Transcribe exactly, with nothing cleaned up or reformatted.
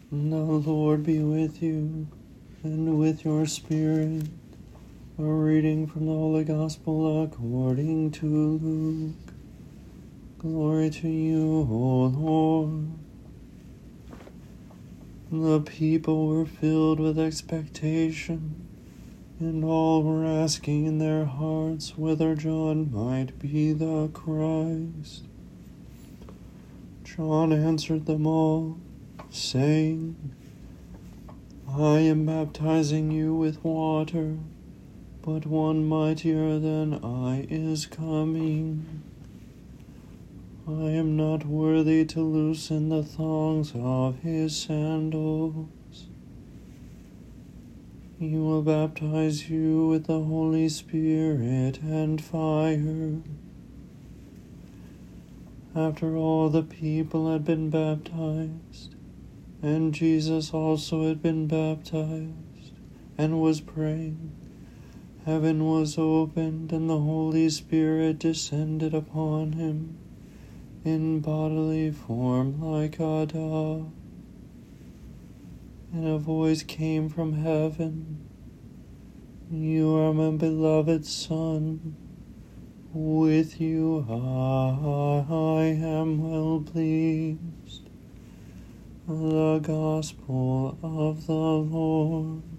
The Lord be with you, and with your spirit. A reading from the Holy Gospel according to Luke. Glory to you, O Lord. The people were filled with expectation, and all were asking in their hearts whether John might be the Christ. John answered them all, saying, I am baptizing you with water, but one mightier than I is coming. I am not worthy to loosen the thongs of his sandals. He will baptize you with the Holy Spirit and fire. After all the people had been baptized, and Jesus also had been baptized, and was praying, heaven was opened, and the Holy Spirit descended upon him in bodily form like a dove. And a voice came from heaven, You are my beloved Son, with you I, I am well pleased. The Gospel of the Lord.